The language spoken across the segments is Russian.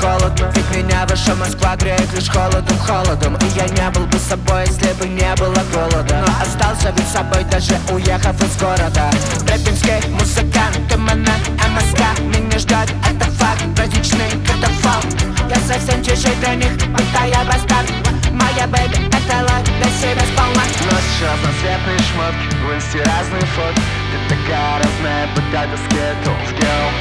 холодно. Ведь меня ваша Москва греет лишь холодом, холодом. И я не был бы собой, если бы не было голода. Но остался ведь собой, даже уехав из города. Рэпинский музыкант, ТМН, МСК. Меня ждет, это факт, праздничный катафалк. Я совсем чужой для них, будто я бастард. Моя бэби, это лайф, дай себя сполна. Носишь разноцветные шмотки, в инсте разные фото. Ты такая разная, будто ты Skittles, girl.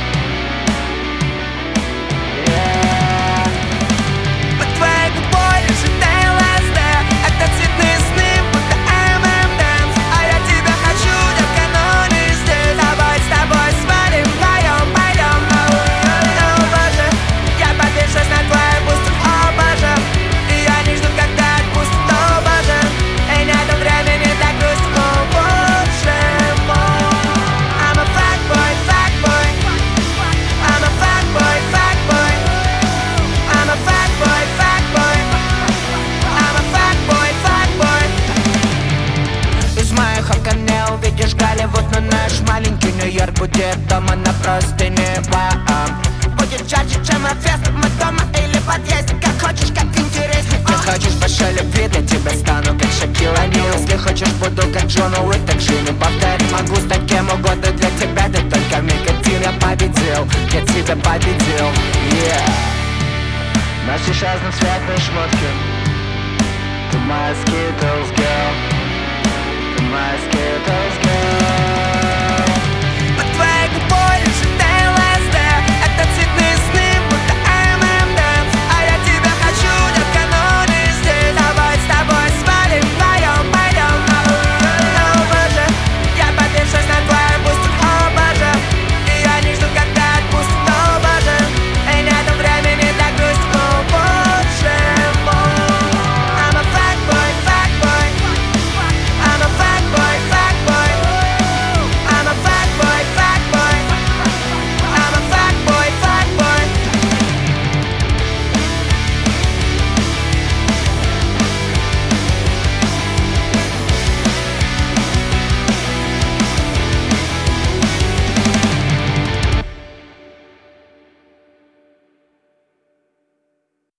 Под твоей губой лежит ЛСД. Это цветные сны, будто M&M's. А я тебя хочу, детка, но не здесь. С тобой свалим вдвоем, пойдем. О боже, я подвешусь на твой буст. О боже, и я не жду, когда отпустит. О боже, и нету времени для грусти. О боже мой. I'm a fuckboy, fuckboy. I'm a fuckboy, fuckboy. I'm a fuckboy, fuckboy. I'm a fuckboy, fuckboy. Из моих окон не увидишь Голливуд, но наш маленький Нью-Йорк будет дома на простыне. Будет жарче, чем фест. Мы дома или в подъезде, как хочешь, как интереснее. Ты хочешь большой любви, для тебя стану как Шакил О'Нил. Если хочешь, буду как Джон Уик, так жизнь повторить могу с таким угодно для тебя. Да только никотин я победил, я тебя победил, yeah. Носишь разноцветные шмотки. Ты моя Skittles, girl. Ты моя Skittles, girl.